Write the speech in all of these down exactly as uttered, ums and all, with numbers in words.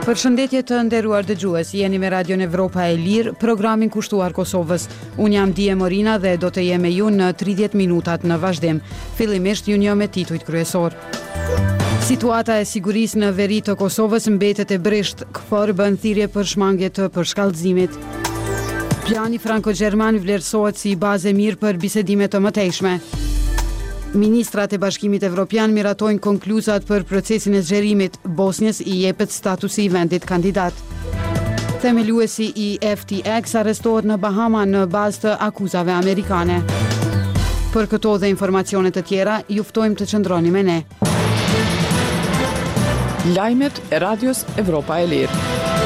Përshëndetje të nderuar dëgjues, jeni me Radion Evropa e Lirë, programin kushtuar Kosovës. Unë jam Dije Morina dhe do të jem me ju në tridhjetë minutat në vazhdim. Fillimisht ju njoh me titujt kryesor. Situata e sigurisë në veri të Kosovës mbetet e brisht, K F O R bën thirrje për shmangje të përshkallëzimit. Plani franko-gjerman vlerësohet si bazë e mirë për bisedime të mëtejshme. Ministrat e Bashkimit Evropian miratojnë konkluzat për procesin e zgjerimit. Bosnjës i jepet statusi i vendit kandidat. Themeluesi i F T X arrestohet në Bahama në bazë të akuzave amerikane. Për këto dhe informacione të tjera, ju ftojmë të qëndroni me ne. Lajmet e Radios Evropa e Lirë.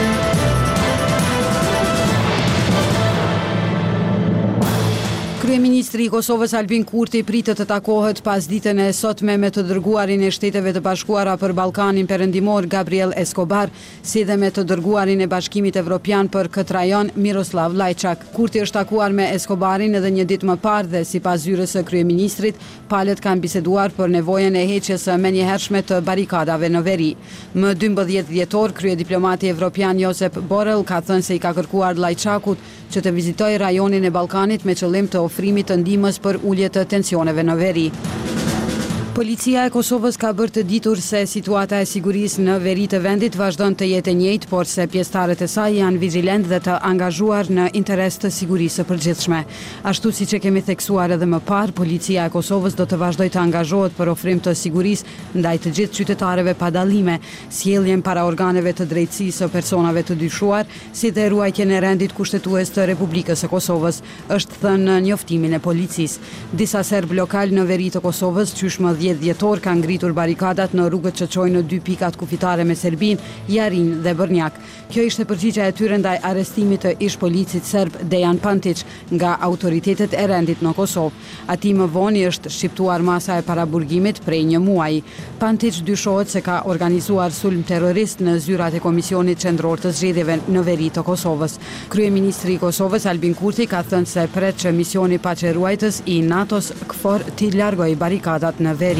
Kryeministri i Kosovës Albin Kurti pritet të takohet pas ditën e sotme me të dërguarin e Shteteve të Bashkuara për Ballkanin Perëndimor Gabriel Escobar, si dhe me të dërguarin e Bashkimit Evropian për këtë rajon Miroslav Lajçak. Kurti është takuar me Escobarin edhe një ditë më parë dhe sipas zyrës së kryeministrit, palët kanë biseduar për nevojën e heqjes së menjëhershme të barikadave në veri. Më dymbëdhjetë dhjetor, kryediplomati evropian Josep Borrell ka thënë se i ka kërkuar Lajçakut që të vizitojë rajonin e Ballkanit me qëllim të ofrimit të ndihmës për ulje të tensioneve në veri. Policia e Kosovës ka bërë të ditur se situata e sigurisë në veri të vendit vazhdon të jetë e njëjtë, por se pjesëtarët e saj janë vigjilent dhe të angazhuar në interes të sigurisë së përgjithshme. Ashtu siç e kemi theksuar edhe më parë, policia e Kosovës do të vazhdojë të angazhohet për ofrim të sigurisë ndaj të gjithë qytetarëve pa dallime, sjelljen para organeve të drejtësisë së personave të dyshuar, si dhe ruajtjen e rendit kushtetues të Republikës së Kosovës, është thënë në njoftimin e policisë. Disa serb lokal në veri të Kosovës, qysh më dhjetë dhjetor, kanë ngritur barikadat në rrugët që çojnë në dy pikat kufitare me Serbinë, Jarin dhe Brnjak. Kjo ishte përgjigjja e tyre ndaj arrestimit të ish policit serb Dejan Pantić nga autoritetet e rendit në Kosovë. Ati më vonë është shqiptuar masa e paraburgimit prej një muaji. Pantić dyshohet se ka organizuar sulm terrorist në zyrat e Komisionit Qendror të Zgjedhjeve në veri të Kosovës. Kryeministri i Kosovës Albin Kurti ka thënë se pret që misioni paqeruajtës i NATO-s K F O R t'i largojë barikadat në veri.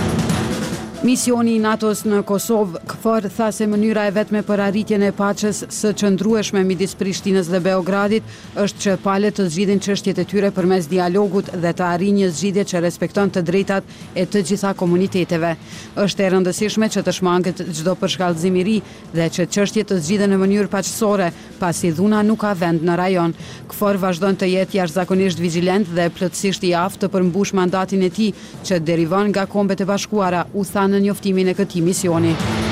Misioni i NATO-s në Kosovë, K F O R, tha se mënyra e vetme për arritjen e paqes së qëndrueshme midis Prishtinës dhe Beogradit është që palët të zgjidhin çështjet e tyre përmes dialogut dhe të arrijë një zgjidhje që respekton të drejtat e të gjitha komuniteteve. Është e rëndësishme që të shmanget çdo përshkallëzim i ri dhe që çështjet të zgjidhen në mënyrë paqësore, pasi dhuna nuk ka vend në rajon. K F O R vazhdon të jetë jashtëzakonisht vigjilent dhe plotësisht i aftë të përmbush mandatin e tij që derivon nga Kombet e Bashkuara, u tha në njoftimin e këtij misioni.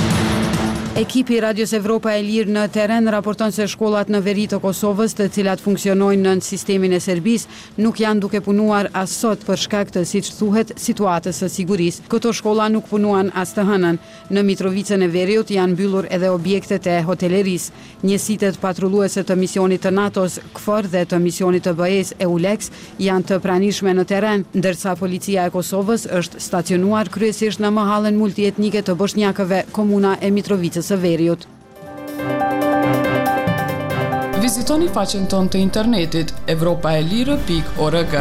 Ekipi i Radios Evropa e Lirë në teren raporton se shkollat në veri të Kosovës, të cilat funksionojnë në sistemin e Serbisë, nuk janë duke punuar as sot për shkak të, siç thuhet, situatës së sigurisë. Këto shkolla nuk punuan as të hënën. Në Mitrovicën e Veriut janë mbyllur edhe objektet e hotelerisë. Njësitet patrulluese të misionit të NATO-s K F O R dhe të misionit të B E S EULEX janë të pranishme në teren, ndërsa policia e Kosovës është stacionuar kryesisht në mahallën multietnike të Bosnjakëve, komuna e Mitrovicës së Veriut. Vizitoni faqen tonë të internetit evropaelire pikë org.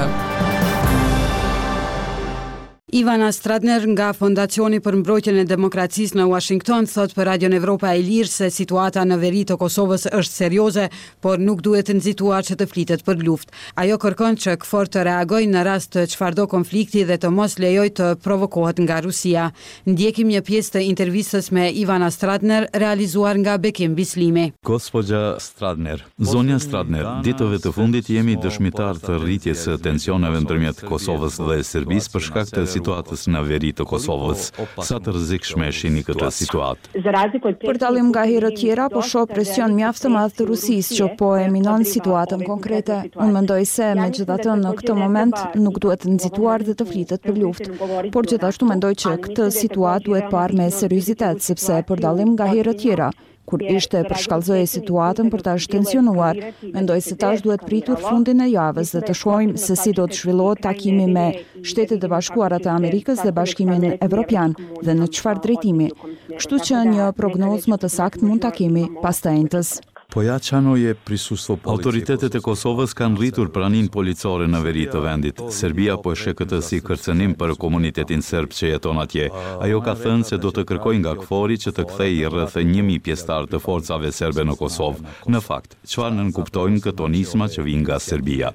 Ivana Stradner nga Fondacioni për Mbrojtjen e Demokracisë në Washington thot për Radion Evropa e Lirë se situata në veri të Kosovës është serioze, por nuk duhet të nxituar që të flitet për luftë. Ajo kërkon që K F O R të reagojë në rast të çfarëdo konflikti dhe të mos lejojë të provokohet nga Rusia. Ndjekim një pjesë të intervistës me Ivana Stradner realizuar nga Bekim Bislimi. Gospođa Stradner, zonja Stradner, ditëve të fundit jemi dëshmitar të rritjes së tensioneve ndërmjet Kosovës dhe Serbisë për shkak të situatës në veri të Kosovës. Sa të rrezikshme shihni këtë situatë? Për dallim nga herët tjera, po shoh presion mjaft të madh të Rusisë që po e minon situatën konkrete. Unë mendoj se megjithatë në këtë moment nuk duhet të nxituar dhe të flitet për luftë, por gjithashtu mendoj që këtë situatë duhet parë me seriozitet, sepse për dallim nga herët tjera, kur ishte përshkallëzoje situatën për ta shtensionuar, mendoj se tash duhet pritur fundin e javës dhe të shohim se si do të zhvillohet takimi me Shtetet e Bashkuara të Amerikës dhe Bashkimin Evropian dhe në çfarë drejtimi. Kështu që një prognozë më të saktë mund ta kemi pas të enjtës. Autoritetet e Kosovës kanë rritur praninë policore në veri të vendit. Serbia po e sheh këtë si kërcënim për komunitetin serb që jeton atje. Ajo ka thënë se do të kërkojë nga KFOR-i që të kthejë rreth një mijë pjesëtar të forcave serbe në Kosovë. Në fakt, çfarë nënkuptojnë këto nisma që vijnë nga Serbia?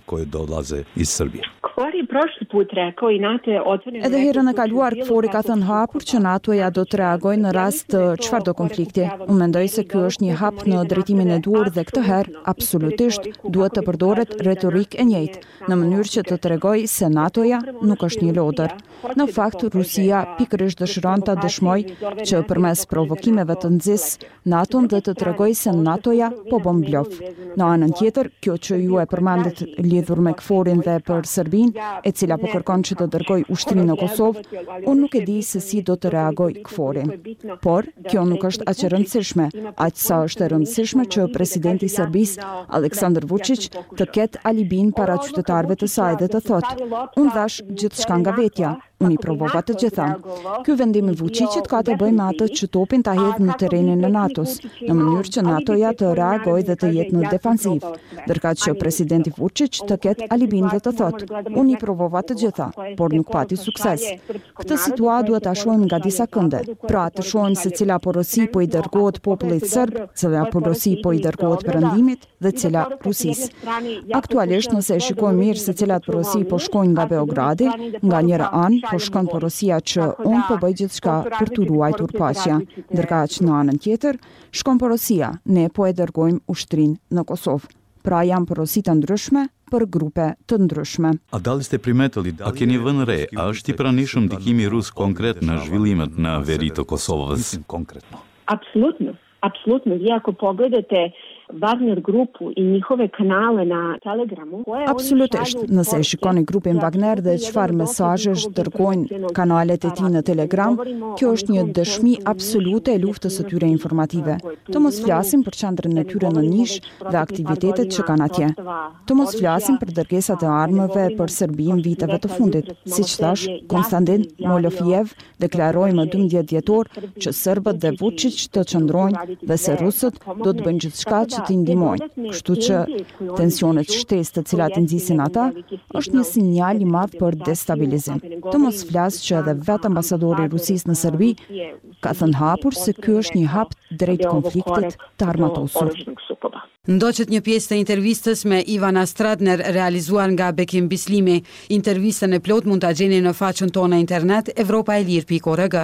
Edhe herën e kaluar, KFOR-i ka thënë hapur që NATO-ja do të reagojë në rast të çfarëdo konflikti. Unë mendoj se ky është një hap në drejtimin e duhur dhe këtë herë, absolutisht, duhet të përdoret retorikë e njëjtë, në mënyrë që të tregojë se NATO-ja nuk është një lodër. Në fakt, Rusia pikërisht dëshiron ta dëshmojë që përmes provokimeve të nxjisë NATO-n dhe të tregojë se NATO-ja po bën blof. Në anën tjetër, kjo që ju e përmendet lidhur me KFOR-in dhe për Serbinë, e cila po kërkon që të dërgojë ushtri në Kosovë, unë nuk e di se si do të reagojë KFOR-i. Por, kjo nuk është aq e rëndësishme, aq sa është e rëndësishme që presidenti i Serbisë, Aleksandar Vučić, të ketë alibin para qytetarëve të saj dhe të thotë: "Unë thash gjithçka nga vetja, unë i provova të gjitha." Ky vendim i Vučićit ka të bëjë me atë që topin ta hedhë në terrenin e NATO-s, në mënyrë që NATO-ja të reagojë dhe të jetë në defansiv, ndërkaq që presidenti Vučić të ketë alibin dhe të thotë: "Unë i provova të gjitha, por nuk pati sukses." Këtë situatë duhet ta shohim nga disa kënde. Pra, të shohim se cila porosi po i dërgohet popullit serb, cila porosi po i dërgohet perëndimit dhe cila Rusisë. Aktualisht, nëse e shikojmë mirë se cilat porosi po shkojnë nga Beogradi, nga njëra anë po shkon porosia që unë po bëj gjithçka për të ruajtur paqja, ndërkaq në anën tjetër shkon porosia ne po e dërgojmë ushtrinë në Kosovë. Pra janë porosi të ndryshme për grupe të ndryshme. A daliste primetëllit, a keni vënë re, a është i pranishëm ndikimi rus konkret në zhvillimet në veri të Kosovës? Apsolutno, apsolutno. Vi ako pogledate Wagner grupu i njihove kanale na Telegramu. Absolutisht, nëse e shikoni grupin Wagner dhe çfarë mesazhesh dërgojnë kanalet e tij në Telegram, kjo është një dëshmi absolute e luftës së tyre informative. Të mos flasim për qendrën e tyre në Nish dhe aktivitetet që kanë atje. Të mos flasim për dërgesat e armëve për Serbinë viteve të fundit. Siç thash, Konstantin Molofiev deklaroi më dymbëdhjetë dhjetor që serbët dhe Vučić të çndrojnë dhe se rusët do të bëjnë gjithçka që të ndihmojnë. Kështu që tensionet shtesë të cilat i nxisin ata është një sinjal i madh për destabilizim. Të mos flas që edhe vetë ambasadori i Rusisë në Serbi ka thënë hapur se ky është një hap drejt konfliktit të armatosur. Ndoqet një pjesë të intervistës me Ivana Stradner realizuar nga Bekim Bislimi. Intervistën e plot mund ta gjeni në faqen tonë në internet evropaelir pikë org.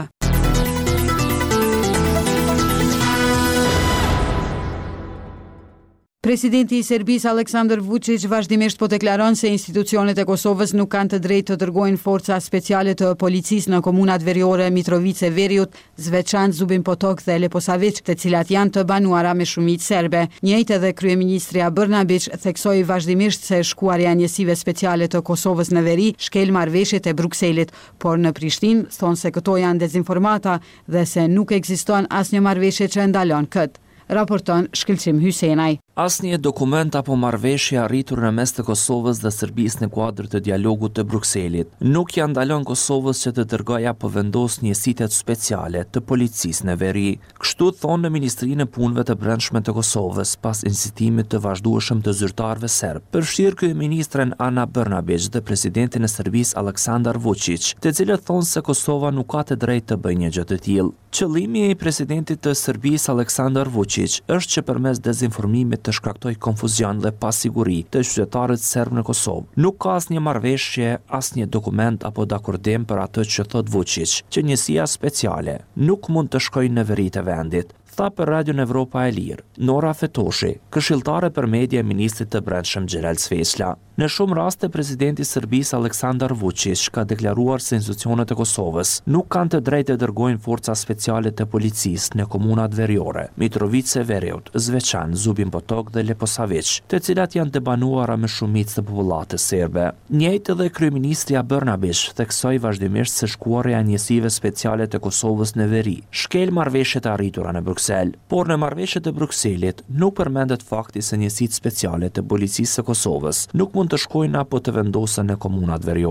Presidenti i Serbisë Aleksandar Vučić vazhdimisht po deklaron se institucionet e Kosovës nuk kanë të drejtë të dërgojnë forca speciale të policisë në komunat veriore Mitrovice Veriut, Zveçan, Zubin Potok dhe Leposavić, të cilat janë të banuara me shumicë serbe. Njëjtë edhe kryeministria Brnabić theksoi vazhdimisht se shkuarja e njësive speciale të Kosovës në veri shkel marrëveshjet e Brukselit, por në Prishtinë thonë se këto janë dezinformata dhe se nuk ekziston asnjë marrëveshje që ndalon këtë. Raporton Shkëlqim Hysenaj. Asnjë dokument apo marrëveshje arritur në mes të Kosovës dhe Serbisë në kuadër të dialogut të Brukselit nuk ja ndalon Kosovës që të dërgojë apo vendos njësitë speciale të policisë në veri. Kështu thonë në Ministrinë e Punëve të Brendshme të Kosovës pas incitimit të vazhdueshëm të zyrtarëve serb. Përfshir kryeministren Ana Brnabić dhe presidentin e Serbisë Aleksandar Vučić, të cilët thonë se Kosova nuk ka të drejtë të bëjë një gjë të tillë. Qëllimi i presidentit të Serbisë Aleksandar Vučić është që përmes dezinformimit të shkaktoj konfuzion dhe pasiguri të qytetarët serb në Kosovë. Nuk ka asnjë marrëveshje, asnjë dokument apo dakordim për atë që thot Vučić, që njësia speciale nuk mund të shkojë në veri të vendit. Tha për Radion Evropa e Lirë, Nora Fetoshi, këshilltare për media e ministrit të Brendshëm Xhelal Cveçla. Në shumë raste, presidenti i Serbisë Aleksandar Vučić ka deklaruar se institucionet e Kosovës nuk kanë të drejtë të dërgojnë forca speciale të policisë në komunat veriore, Mitrovice Veriut, Zveçan, Zubin Potok dhe Leposavić, të cilat janë të banuara me shumicë të popullatës serbe. Njëjtë edhe kryeministria Brnabić theksoi vazhdimisht se shkuarja e njësive speciale të Kosovës në veri shkel marrëveshjet e arritura në Bruksel, por në marrëveshjet e Brukselit nuk përmendet fakti se njësitë speciale të policisë së Kosovës nuk mund të shkojnë apo të vendosen në komunat veriore.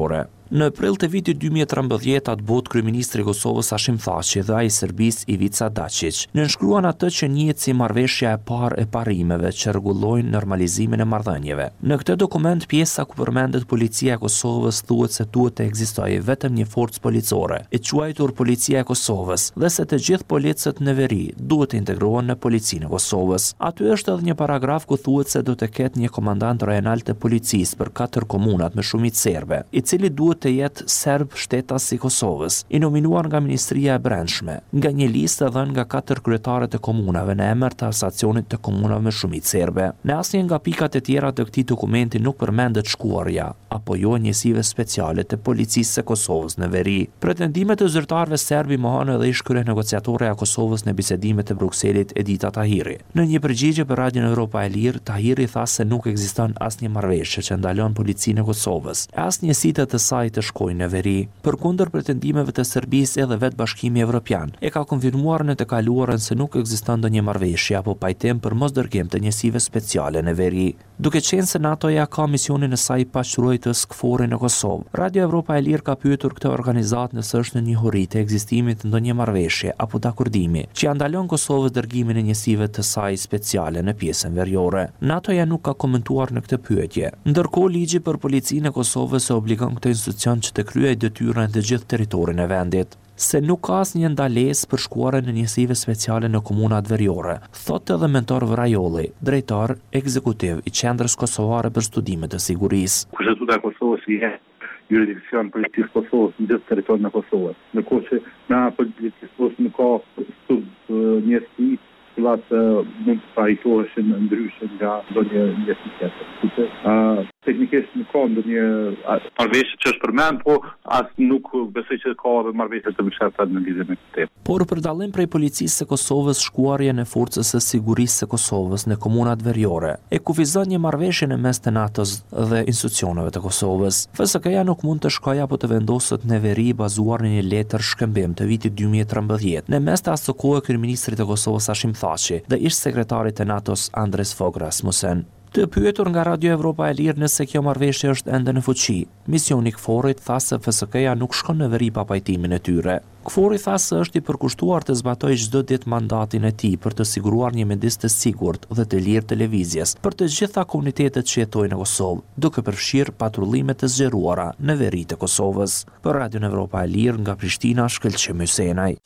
Në prill të vitit dy mijë e trembëdhjetë atë botë kryeministri i Kosovës Hashim Thaçi dhe ai i Serbisë Ivica Dačić nënshkruan atë që njihet si marrëveshja e parë e parimeve që rregullojnë normalizimin e marrëdhënieve. Në këtë dokument pjesa ku përmendet policia e Kosovës thuhet se duhet të ekzistojë vetëm një forcë policore, e quajtur Policia e Kosovës, dhe se të gjithë policët në veri duhet të integrohen në Policinë e Kosovës. Aty është edhe një paragraf ku thuhet se do të ketë një komandant rajonal të policisë për katër komunat me shumicë serbe, i cili duhet të jetë serb shtetas i Kosovës, i nominuar nga Ministria e Brendshme, nga një listë dhënë nga katër kryetarët e komunave në emër të asacionit të komunave me shumicë serbe. Në asnjë nga pikat e tjera të këtij dokumenti nuk përmendet shkuarja apo jo njësive speciale të policisë së Kosovës në veri. Pretendimet e zyrtarëve serbi mohon edhe ish krye negociatore e Kosovës në bisedimet e Brukselit Edita Tahiri. Në një përgjigje për Radion Evropa e Lirë, Tahiri tha se nuk ekziston asnjë marrëveshje që ndalon policinë e Kosovës, asnjë site të saj të shkojnë në veri. Përkundër pretendimeve të Serbisë, edhe vetë Bashkimi Evropian e ka konfirmuar në të kaluarën se nuk ekziston ndonjë marrëveshje apo pajtim për mosdërgim të njësive speciale në veri. Duke qenë se NATO-ja ka misionin e saj paqërojtës K F O R-in në Kosovë, Radio Evropa e Lirë ka pyetur këtë organizatë nëse është në njohuri të ekzistimit të ndonjë marrëveshje apo dakordimi që ja ndalon Kosovës dërgimin e njësive të saj speciale në pjesën veriore. NATO-ja nuk ka komentuar në këtë pyetje. Ndërkohë, ligji për policinë e Kosovës e obligon këtë institucion që të kryejë detyrën të gjithë territorin e vendit. Se nuk ka asnjë ndalesë për shkuarjen e njësive speciale në komunat veriore, thotë edhe mentor Vrajolli, drejtor ekzekutiv i Qendrës Kosovare për Studime të Sigurisë. Kushtetuta e Kosovës i jurisdikcion policisë Kosovës në gjithë territorin e Kosovës. Ndërkohë që na policisë Kosovës nuk ka sub njësi cilat mund të trajtoheshin ndryshe nga ndonjë njësi tjetër. Teknikisht nuk ka ndonjë marrëveshje që është përmend, po as nuk besoj që ka edhe marrëveshje të mëqeta në lidhje me këtë. Por për dallim prej policisë së Kosovës, shkuarja në forcës së sigurisë së Kosovës në komunat veriore e kufizon një marrëveshje në mes të NATO-s dhe institucioneve të Kosovës. F S K-ja nuk mund të shkojë apo të vendoset në veri bazuar në një letër shkëmbim të vitit dy mijë e trembëdhjetë, në mes të asaj kohe kryeministrit të Kosovës Hashim Thaçi dhe ish sekretarit të NATO-s Andres Fogh Rasmussen. Të pyetur nga Radio Evropa e Lirë nëse kjo marrëveshje është ende në fuqi, misioni K F O R-it tha se F S K-ja nuk shkon në veri pa pajtimin e tyre. K F O R-i tha se është i përkushtuar të zbatojë çdo ditë mandatin e tij për të siguruar një mjedis të sigurt dhe të lirë televizjes për të gjitha komunitetet që jetojnë në Kosovë, duke përfshirë patrullime të zgjeruara në veri të Kosovës. Për Radio Evropa e Lirë nga Prishtina, Shkëlqim Hysenaj.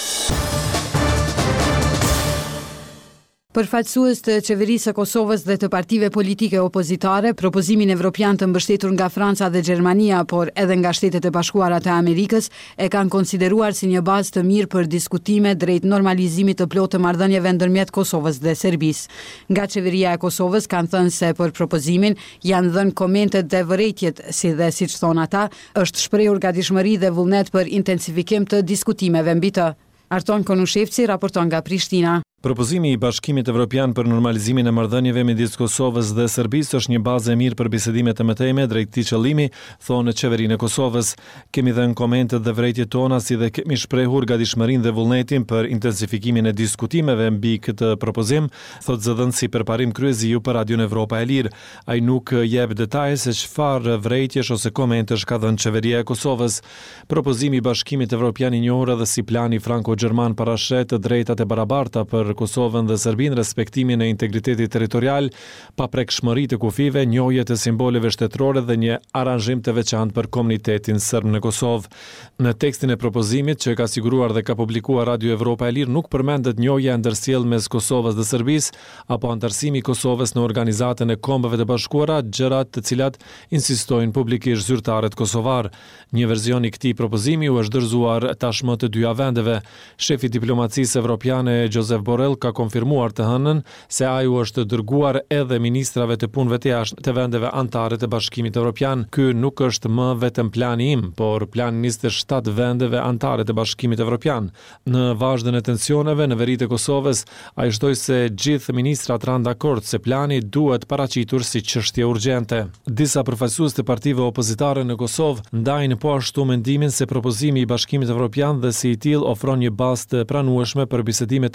Përfaqësues të qeverisë së Kosovës dhe të partive politike opozitare, propozimin evropian të mbështetur nga Franca dhe Gjermania, por edhe nga Shtetet e Bashkuara të Amerikës, e kanë konsideruar si një bazë të mirë për diskutime drejt normalizimit të plotë të marrëdhënieve ndërmjet Kosovës dhe Serbisë. Nga qeveria e Kosovës kanë thënë se për propozimin janë dhënë komentet dhe vërejtjet, si dhe siç thonë ata, është shprehur gatishmëri dhe vullnet për intensifikim të diskutimeve mbi të. Arton Konushevci raporton nga Prishtina. Propozimi i Bashkimit Evropian për normalizimin e marrëdhënieve midis Kosovës dhe Serbisë është një bazë e mirë për bisedimet të mëtejme drejt këtij qëllimi, thonë qeverinë e Kosovës. Kemi dhënë komentet dhe vërejtjet tona, si dhe kemi shprehur gatishmërinë dhe vullnetin për intensifikimin e diskutimeve mbi këtë propozim, thotë zëdhënësi përparim kryesiu për Radion Evropa e Lirë. Ai nuk jep detaje se çfarë vërejtjesh ose komentesh ka dhënë qeveria e Kosovës. Propozimi i Bashkimit Evropian i njohur edhe si plani franko-gjerman parashet të drejtat e barabarta për Kosovën dhe Serbinë, respektimin e integritetit territorial, paprekshmëri të kufive, njohje të simboleve shtetërore dhe një aranzhim të veçantë për komunitetin serb në Kosovë. Në tekstin e propozimit që ka siguruar dhe ka publikuar Radio Evropa e Lirë nuk përmendet njohja e ndërsjellë mes Kosovës dhe Serbisë apo antarësimi i Kosovës në Organizatën e Kombeve të Bashkuara, gjërat të cilat insistojnë publikisht zyrtarët kosovar. Një version i këtij propozimi u është dorëzuar tashmë të dyja vendeve. Shefi i diplomacisë evropiane Josep Borrell ka konfirmuar të hënën se ai u është dërguar edhe ministrave të punëve të jashtme të vendeve anëtare të Bashkimit Evropian. Ky nuk është më vetëm plani im, por plani njëzet e shtatë vendeve anëtare të Bashkimit Evropian. Në vazhdën e tensioneve në veri të Kosovës, ai shtoi se gjithë ministrat ranë dakord se plani duhet paraqitur si çështje urgjente. Disa përfaqësues të partive opozitare në Kosovë ndajnë po ashtu mendimin se propozimi i Bashkimit Evropian dhe si i tillë ofron një bazë të pranueshme për bisedime të mëtejshme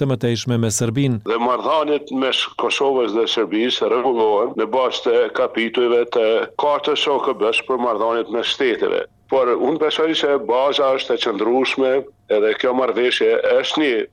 përgjithshme me Serbinë. Dhe marrëdhëniet mes Kosovës dhe Serbisë rregullohen në bazë të kapitujve të Kartës së O K B-s për marrëdhëniet mes shteteve. Por unë besoj se baza është e qëndrueshme edhe kjo marrëveshje është një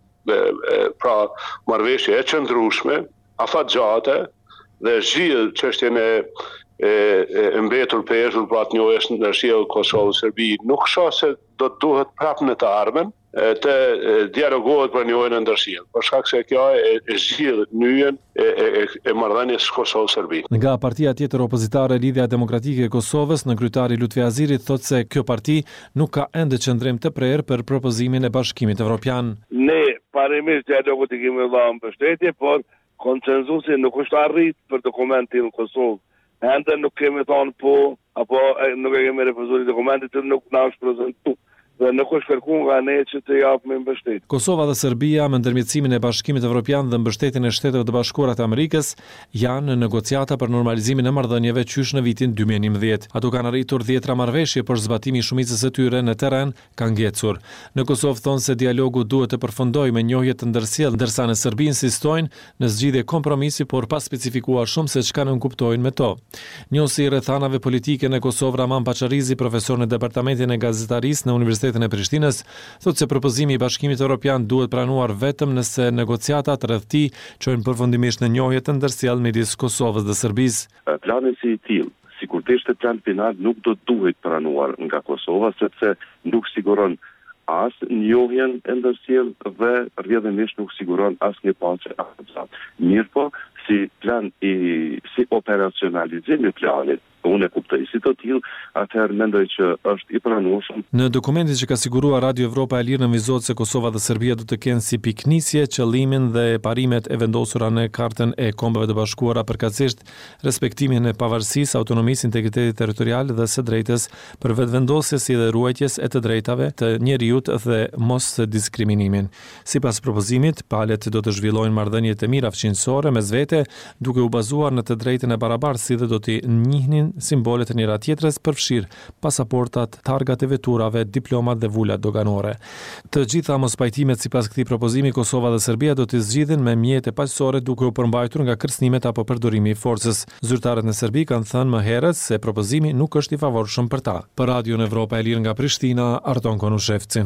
pra marrëveshje e qëndrueshme, afatgjate dhe zgjidh çështjen e e, e mbetur peshur pra të njohjes ndërsiell Kosovë-Serbi. Nuk shoh se do të duhet prapë në të ardhmen të dialogohet për njohjen e ndërsjellë, për shkak se kjo e, e zgjidh nyjen e, e, e marrëdhënies Kosovë-Serbi. Nga partia tjetër opozitare Lidhja Demokratike e Kosovës, nënkryetari Lutfi Azirit thotë se kjo parti nuk ka ende qëndrim të prerë për propozimin e Bashkimit Evropian. Ne parimisht dialogut i kemi dhënë mbështetje, por konsenzusi nuk është arrit për dokumentin në Kosovë. Ende nuk kemi thonë po, apo nuk e kemi refuzuar dokumentin që nuk na është prezentuar. Dhe nuk është kërkuar nga ne që të japim mbështetje. Kosova dhe Serbia me ndërmjetësimin e Bashkimit Evropian dhe mbështetjen e Shteteve të Bashkuara të Amerikës janë në negociata për normalizimin e marrëdhënieve qysh në vitin dy mijë e njëmbëdhjetë. Ato kanë arritur dhjetra marrëveshje, por zbatimi i shumicës së tyre në terren ka ngecur. Në Kosovë thonë se dialogu duhet të përfundojë me njohje të ndërsjellë, ndërsa në Serbi insistojnë në zgjidhje kompromisi, por pa specifikuar shumë se çka nënkuptojnë me to. Njohësi i rrethanave politike në Kosovë Raman Paçarizi, profesor në Departamentin e Gazetarisë në Universitetin e Prishtinës, thotë se propozimi i Bashkimit Evropian duhet pranuar vetëm nëse negociatat rreth tij çojnë përfundimisht në njohje të ndërsjellë midis Kosovës dhe Serbisë. Plani si i tillë, sikur të ishte plan final, nuk do duhet pranuar nga Kosova, sepse nuk siguron as njohjen e ndërsjellë dhe rrjedhimisht nuk siguron as një paqe afërsat. Mirë po, si plan i si operacionalizim i planit, unë e kuptoj si të tillë, atëherë mendoj që është i pranueshëm. Në dokumentin që ka siguruar Radio Evropa e Lirë nënvizohet se Kosova dhe Serbia do të kenë si piknisje qëllimin dhe parimet e vendosura në Kartën e Kombeve të Bashkuara, përkatësisht respektimin e pavarësisë, autonomisë, integritetit territorial dhe së drejtës për vetëvendosje si dhe ruajtjes e të drejtave të njeriut dhe mos diskriminimin. Sipas propozimit, palët do të zhvillojnë marrëdhënie të mira fqinjësore mes vete, duke u bazuar në të drejtën e barabartë, si dhe do t'i njihnin simbolet e njëra tjetrës, përfshirë pasaportat, targat e veturave, diplomat dhe vulat doganore. Të gjitha mospajtimet sipas këtij propozimi, Kosova dhe Serbia do të zgjidhen me mjete paqësore, duke u përmbajtur nga kërcënimet apo përdorimi i forcës. Zyrtarët në Serbi kanë thënë më herët se propozimi nuk është i favorshëm për ta. Për Radion Evropa e Lirë nga Prishtina, Arton Konushevci.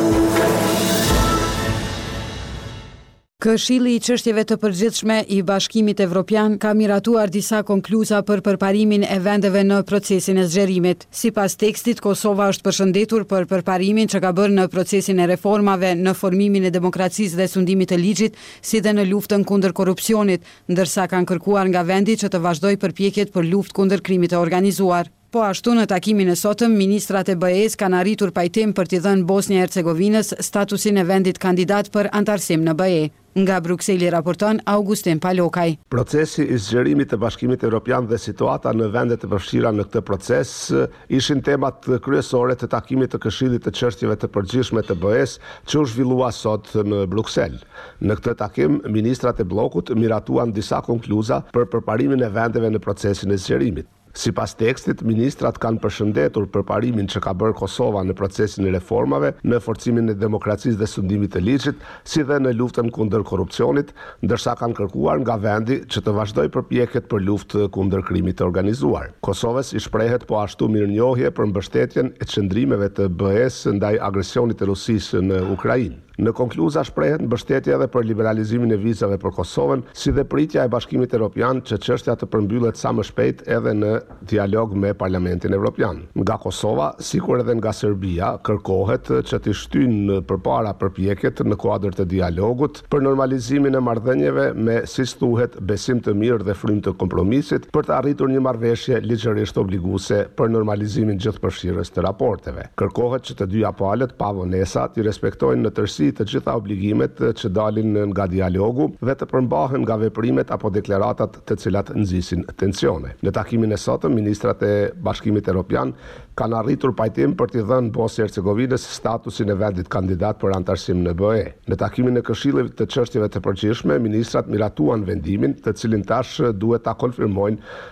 Këshilli i çështjeve të përgjithshme i Bashkimit Evropian ka miratuar disa konkluza për përparimin e vendeve në procesin e zgjerimit. Sipas tekstit, Kosova është përshëndetur për përparimin që ka bërë në procesin e reformave, në formimin e demokracisë dhe sundimit të ligjit, si dhe në luftën kundër korrupsionit, ndërsa kanë kërkuar nga vendi që të vazhdojë përpjekjet për luftë kundër krimit të organizuar. Po ashtu në takimin e sotëm, ministrat e B E-s kanë arritur pajtim për t'i dhënë Bosnjë e Hercegovinës statusin e vendit kandidat për antarësim në B E. Nga Brukseli raporton Augustin Palokaj. Procesi i zgjerimit të Bashkimit Evropian dhe situata në vendet e përfshira në këtë proces ishin temat kryesore të takimit të Këshillit të çështjeve të përgjithshme të B E-s që u zhvillua sot në Bruksel. Në këtë takim, ministrat e bllokut miratuan disa konkluza për përparimin e vendeve në procesin e zgjerimit. Sipas tekstit, ministrat kanë përshëndetur përparimin që ka bërë Kosova në procesin e reformave, në forcimin e demokracisë dhe sundimit të ligjit, si dhe në luftën kundër korrupsionit, ndërsa kanë kërkuar nga vendi që të vazhdojë përpjekjet për luftë kundër krimit të organizuar. Kosovës i shprehet po ashtu mirënjohje për mbështetjen e qëndrimeve të B E-s ndaj agresionit të Rusisë në Ukrainë. Në konkluza shprehet mbështetje edhe për liberalizimin e vizave për Kosovën, si dhe pritja e Bashkimit Evropian që çështja të përmbyllet sa më shpejt edhe në dialog me Parlamentin Evropian. Nga Kosova, sikur edhe nga Serbia, kërkohet që të shtyjnë përpara përpjekjet në kuadër të dialogut për normalizimin e marrëdhënieve me, siç thuhet, besim të mirë dhe frym të kompromisit për të arritur një marrëveshje ligjërisht obliguese për normalizimin gjithëpërfshirës të raporteve. Kërkohet që të dyja palët pa vonesa të respektojnë në tërësi të gjitha obligimet që dalin nga dialogu dhe të përmbahen nga veprimet apo deklaratat të cilat nxisin tensione. Në takimin e sotëm, ministrat e Bashkimit Evropian kanë arritur pajtim për t'i dhënë Bosnjë e Hercegovinës statusin e vendit kandidat për antarësim në B E. Në takimin e Këshillit të çështjeve të përgjithshme, ministrat miratuan vendimin, të cilin tash duhet ta konfirmojnë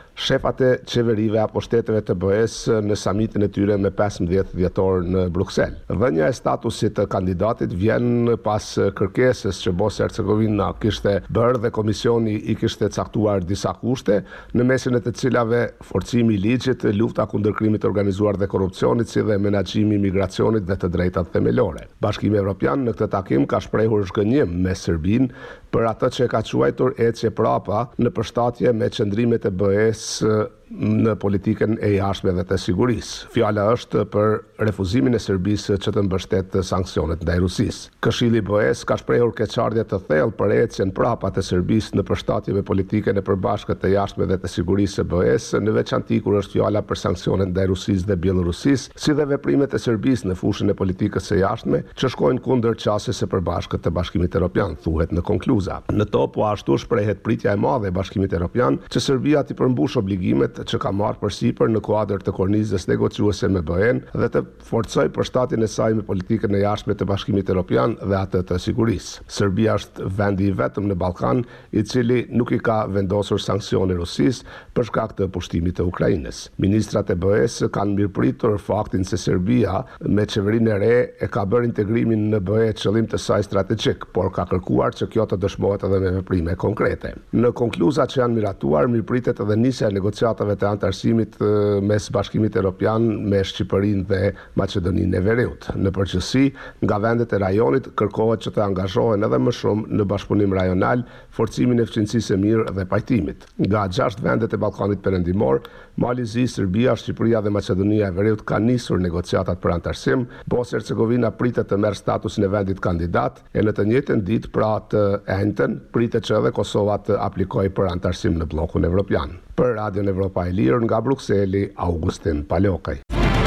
shefat e qeverive apo shteteve të B E-s në samitin e tyre me pesëmbëdhjetë dhjetor në Bruksel. Dhënia e statusit të kandidatit vjen pas kërkesës që Bosnia e Hercegovina kishte bërë dhe komisioni i kishte caktuar disa kushte, në mesin e të cilave forcimi i ligjit, lufta kundër krimit të organizuar dhe korrupsionit, si dhe menaxhimi i migracionit dhe të drejtat themelore. Bashkimi Evropian në këtë takim ka shprehur zhgënjim me Serbinë për atë që ka quajtur ecje prapa në përshtatje me qëndrimet e B E-s në politikën e jashtme dhe të sigurisë. Fjala është për refuzimin e Serbisë që të mbështet sanksionet ndaj Rusisë. Këshilli i B E-s ka shprehur keqardhje të thellë për ecjen prapa të Serbisë në përshtatje me politikën e përbashkët të jashtme dhe të sigurisë së B E-s, në veçanti kur është fjala për sanksionet ndaj Rusisë dhe Bielorusisë, si dhe veprimet e Serbisë në fushën e politikës së jashtme që shkojnë kundër qasjes së përbashkët të Bashkimit Evropian, thuhet në konkluza. Në to po ashtu shprehet pritja e madhe e Bashkimit Evropian që Serbia t'i përmbush obligimet që ka marrë përsipër në kuadër të kornizës negociuese me B E-n dhe të forcoj përshtatjen e saj me politikën e jashtme të Bashkimit Evropian dhe atë të sigurisë. Serbia është vendi i vetëm në Ballkan i cili nuk i ka vendosur sanksione Rusisë për shkak të pushtimit të Ukrainës. Ministrat e B E-s kanë mirëpritur faktin se Serbia me qeverinë e re e ka bërë integrimin në B E qëllim të saj strategjik, por ka kërkuar që kjo të dëshmohet edhe me veprime konkrete. Në konkluzat që janë miratuar, mirëpritet edhe nisja e negociatave të antarësimit mes Bashkimit Evropian me Shqipërinë dhe Maqedoninë e Veriut. Në përgjithësi, nga vendet e rajonit kërkohet që të angazhohen edhe më shumë në bashkëpunim rajonal, forcimin e fuqisë së mirë dhe pajtimit. Nga gjashtë vendet e Ballkanit Perëndimor, Malizi, Serbia, Shqipëria dhe Maqedonia e Veriut kanë nisur negociatat për antarësim. Bosnia e Hercegovina pritet të merr statusin e vendit kandidat e në të njëjtën ditë, pra të enjtën, pritet që edhe Kosova të aplikojë për antarësim në bllokun evropian. Për Radion Evropa e Lirë nga Brukseli, Augustin Palokaj.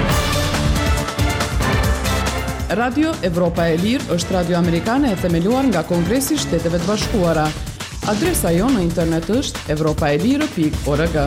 Radio Evropa e Lirë është radio amerikane e themeluar nga Kongresi i Shteteve të Bashkuara. Adresa jonë në internet është evropaelire pikë org.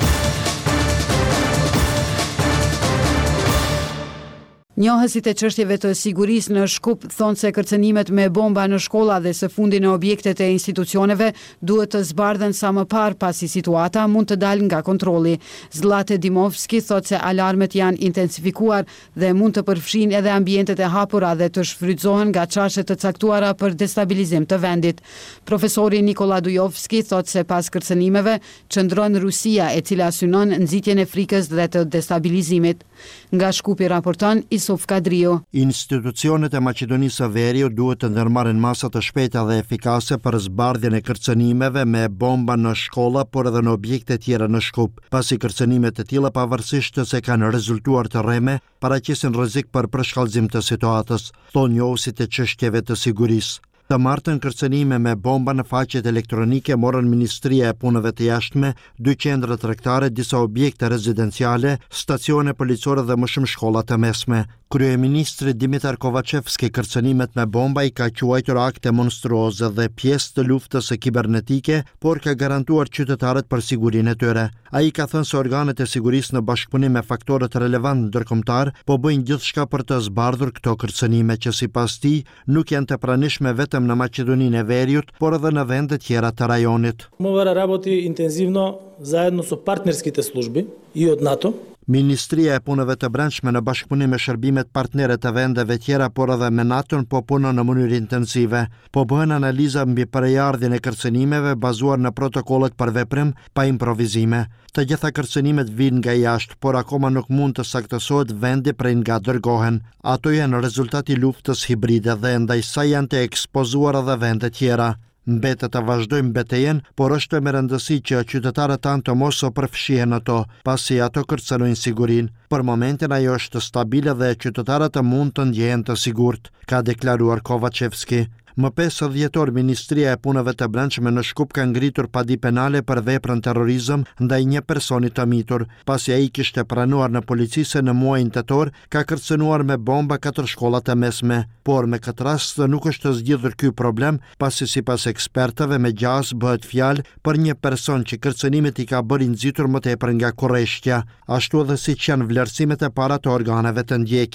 Njohësit e çështjeve të sigurisë në Shkup thonë se kërcënimet me bomba në shkolla dhe së fundi në objektet e institucioneve duhet të zbardhen sa më parë pasi situata mund të dalë nga kontrolli. Zlate Dimovski thotë se alarmet janë intensifikuar dhe mund të përfshin edhe ambientet e hapura dhe të shfrytëzohen nga çashe të caktuara për destabilizim të vendit. Profesori Nikola Dujovski thotë se pas kërcënimeve qëndron Rusia, e cila synon nxitjen e frikës dhe të destabilizimit. Nga Shkupi raporton Isuf Kadriu. Institucionet e Maqedonisë së Veriut duhet të ndërmarrin masa të shpejta dhe efikase për zbardhjen e kërcënimeve me bomba në shkolla, por edhe në objekte tjera në Shkup, pasi kërcënimet e tilla pavarësisht se kanë rezultuar të rreme, paraqesin rrezik për përshkallëzim të situatës, thonë njohësit e çështjeve të sigurisë. Të martën kërcënime me bomba në faqet elektronike morën Ministria e Punëve të Jashtme, dy qendra tregtare, disa objekte rezidenciale, stacione policore dhe më shumë shkolla të mesme. Kryeministri Dimitar Kovacevski kërcënimet me bomba i ka quajtur akte monstruoze dhe pjesë të luftës së kibernetike, por ka garantuar qytetarët për sigurinë e tyre. Ai ka thënë se organet e sigurisë në bashkëpunim me faktorët relevant ndërkombëtar po bëjnë gjithçka për të zbardhur këto kërcënime që sipas tij nuk janë të pranishme vetëm në Maqedoninë e Veriut, por edhe në vende tjera të rajonit. МВР работи интензивно заедно со партнерските служби и од НАТО. Ministria e Punëve të Brendshme në bashkëpunim me shërbimet partnere të vendeve tjera, por edhe me NATO-n po punon në mënyrë intensive. Po bëhen analiza mbi përjardhjen e kërcënimeve bazuar në protokollet për veprim pa improvizime. Të gjitha kërcënimet vijnë nga jashtë, por akoma nuk mund të saktësohet vendi prej nga dërgohen. Ato janë rezultati i luftës hibride dhe ndaj saj janë të ekspozuar edhe vende tjera. Mbetet të vazhdojmë betejën, por është me rëndësi që qytetarët tanë të mos o përfshihen ato, pasi ato kërcënojnë sigurinë. Për momentin ajo është stabile dhe qytetarët të mund të ndjehen të sigurt, ka deklaruar Kovacevski. Më pesë dhjetor, Ministria e Punëve të Brendshme në Shkup ka ngritur padi penale për veprën terrorizëm ndaj një personi të mitur, pasi ai kishte pranuar në polici se në muajin tetor ka kërcënuar me bomba katër shkollat e mesme, por me këtë rast nuk është zgjidhur ky problem, pasi sipas ekspertëve me gjas bëhet fjalë për një person që kërcënimet i ka bërë nxitur më tepër nga korreshtja, ashtu edhe siç janë vlerësimet e para të organeve të ndjekjes.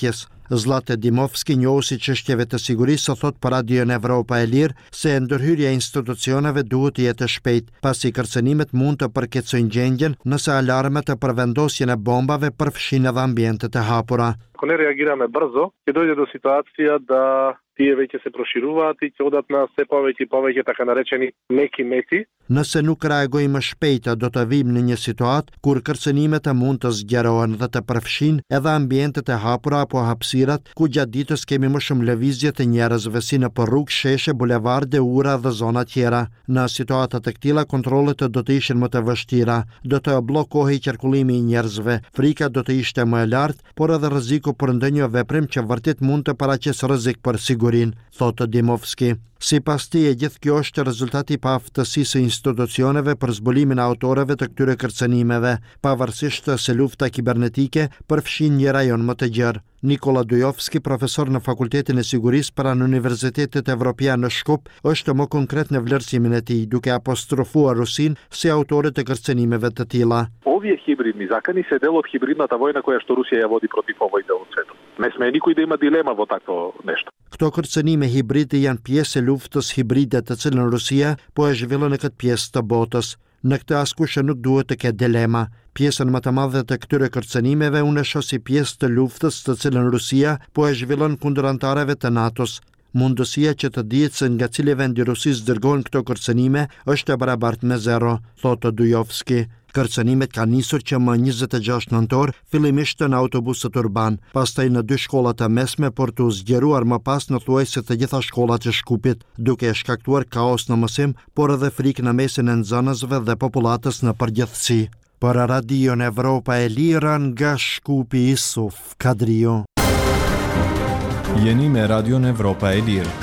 Zlate Dimovski, njohësi çështjeve të sigurisë, thot për Radion Evropa e Lirë se ndërhyrja e institucioneve duhet të jetë shpejt, pasi kërcënimet mund të përkeçojnë gjendjen nëse alarmet të përvendosjen e bombave përfshin edhe ambientet e hapura. Ako ne reagirаме brzo, ќе doјде до ситуација да тие веќе се прошируваат и ќе одат на се повеќе и повеќе така наречени меки мети. Nëse nuk reagojmë shpejt, do të vim në një situatë kur kërcënimet mund të zgjerohen dhe të përfshin edhe ambientet e hapura apo hapësirat ku gjatë ditës kemi më shumë lëvizje të njerëzve si në rrugë, sheshe, bulevarde, ura dhe zona tjera. Në situata të këtilla kontrollet do të ishin më të vështira, do të bllokohej qarkullimi i njerëzve, frika do të ishte më e lartë, por edhe rreziku për ndonjë veprim që vërtet mund të paraqesë rrezik për sigurinë, thotë Dimovski. Sipas tij, gjithë kjo është rezultati i paaftësisë së institucioneve për zbulimin e autorëve të këtyre kërcënimeve, pavarësisht se lufta kibernetike përfshin një rajon më të gjerë. Nikola Dujovski, profesor në Fakultetin e Sigurisë pranë Universitetit Evropian në Shkup, është më konkret në vlerësimin e tij, duke apostrofuar Rusinë si autore të kërcënimeve të tilla. Овие хибридни закани се дел од хибридната војна која што Русија ја води против овој дел од светот. Не сме никој да има дилема во такво нешто. Këto kërcënime hibride janë pjesë e luftës hibride të cilën Rusia po e zhvillon në këtë pjesë të botës. Në këtë askush nuk duhet të ketë dilema. Pjesën më të madhe të këtyre kërcënimeve unë e shoh si pjesë të luftës të cilën Rusia po e zhvillon kundër antarëve të NATO-s. Mundësia që të dihet se nga cili vend i Rusisë dërgohen këto kërcënime është e barabartë me zero, thotë Dujovski. Kërcënimet kanë nisur që më njëzet e gjashtë nëntor, fillimisht në autobuset urban, pastaj në dy shkollat e mesme, por të zgjeruar më pas në thuajse të gjitha shkollat e Shkupit, duke shkaktuar kaos në mësim, por edhe frikë në mesin e nxënësve dhe popullatës në përgjithësi. Për Radion Evropa e Lirë nga Shkupi, Isuf Kadrio. Jeni me Radion Evropa e Lirë.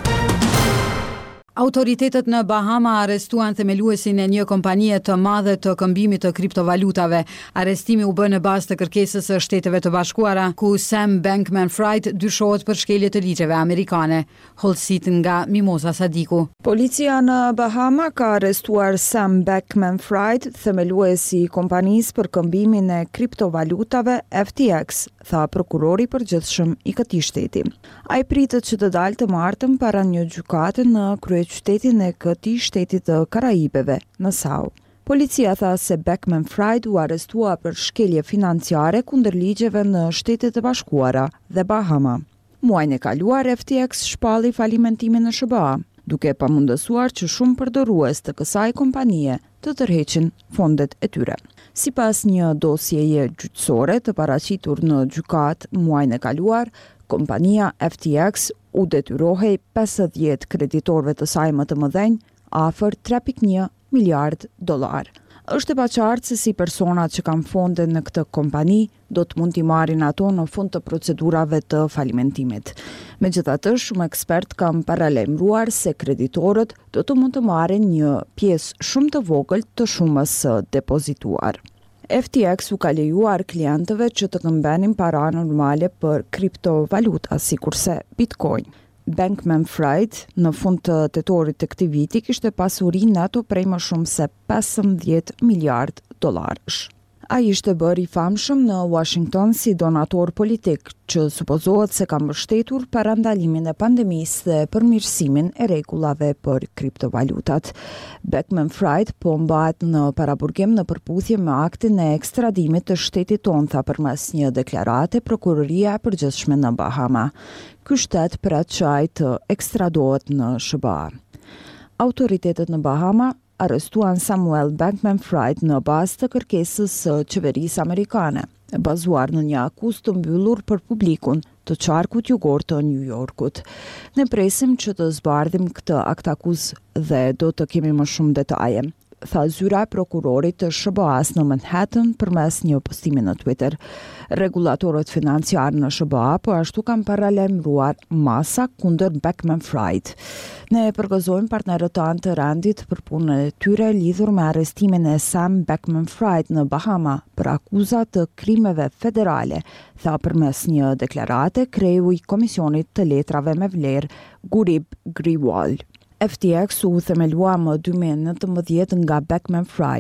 Autoritetet në Bahama arrestuan themeluesin e një kompanie të madhe të këmbimit të kriptovalutave. Arrestimi u bë në bazë të kërkesës së Shteteve të Bashkuara, ku Sam Bankman-Fried dyshohet për shkelje të ligjeve amerikane. Hollësit nga Mimoza Sadiku. Policia në Bahama ka arrestuar Sam Bankman-Fried, themeluesi i kompanisë për këmbimin e kriptovalutave F T X, tha prokurori përgjithshëm i këtij shteti. Ai pritet që të dalë të martën para një gjykate në kryeqytetin e këtij shteti të Karaibeve, Nassau. Policia tha se Bankman-Fried u arrestua për shkelje financiare kundër ligjeve në Shtetet e Bashkuara dhe Bahama. Muajin e kaluar F T X shpalli falimentimin në S B A, duke pamundësuar që shumë përdorues të kësaj kompanie të tërheqin fondet e tyre. Sipas një dosjeje gjyqësore të paraqitur në gjykat muajin e kaluar, kompania F T X u detyrohej pesëdhjetë kreditorëve të saj më të mëdhenj afër tre pikë një miliard dollar. Është e paqartë se si personat që kanë fonde në këtë kompani do të mund t'i marrin ato në fund të procedurave të falimentimit. Megjithatë, shumë ekspert kanë paralajmëruar se kreditorët do të mund të marrin një pjesë shumë të vogël të shumës së depozituar. F T X u ka lejuar klientëve që të këmbenin para normale për kriptovaluta, sikurse Bitcoin. Bankman-Fried në fund të tetorit të këtij viti kishte pasuri neto prej më shumë se pesëmbëdhjetë miliard dollarësh. Ai ishte bërë i famshëm në Washington si donator politik, që supozohet se ka mbështetur parandalimin e pandemisë dhe përmirësimin e rregullave për kriptovalutat. Bankman-Fried po mbahet në paraburgim në përputhje me aktin e ekstradimit të shtetit tonë, tha përmes një deklarate prokuroria e përgjithshme në Bahama. Ky shtet pret që ai të ekstradohet në S B A. Autoritetet në Bahama arrestuan Samuel Bankman-Fried në bazë të kërkesës së qeverisë amerikane, e bazuar në një akuzë të mbyllur për publikun të qarkut jugor të New Yorkut. Ne presim që të zbardhim këtë akt akuzë dhe do të kemi më shumë detaje, tha zyra e prokurorit të S B A-s në Manhattan përmes një postimi në Twitter. Regulatorët financiarë në S B A po ashtu kanë paralajmëruar masa kundër Bankman-Fried. Ne përgëzojmë partnerët tanë të rendit për punën e tyre lidhur me arrestimin e Sam Bankman-Fried në Bahama për akuza të krimeve federale, tha përmes një deklarate kreu i Komisionit të Letrave me Vlerë Gurib Grewal. F T X u themelua më dy mijë e nëntëmbëdhjetë nga Bankman-Fried.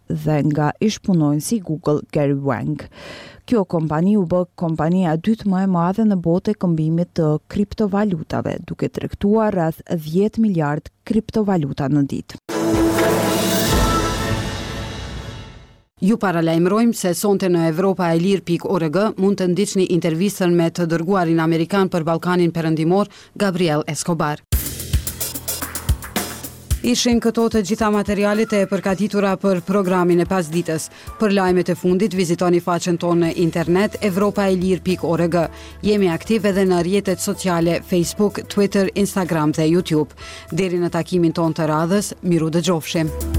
dhe nga ish-punonjësi Google Gary Wang. Kjo kompani u bë kompania e dytë më e madhe në botë e këmbimit të kriptovalutave, duke tregtuar rreth dhjetë miliard kriptovaluta në ditë. Ju paralajmërojmë se sonte në Evropa e Lirë pikë org mund të ndiqni intervistën me të dërguarin amerikan për Ballkanin Perëndimor, Gabriel Escobar. Ishin këto të gjitha materialet e përgatitura për programin e pasditës. Për lajmet e fundit vizitoni faqen tonë në internet evropa e lirë pikë org. Jemi aktiv edhe në rrjetet sociale Facebook, Twitter, Instagram dhe YouTube. Deri në takimin tonë të radhës, miru dëgjofshim.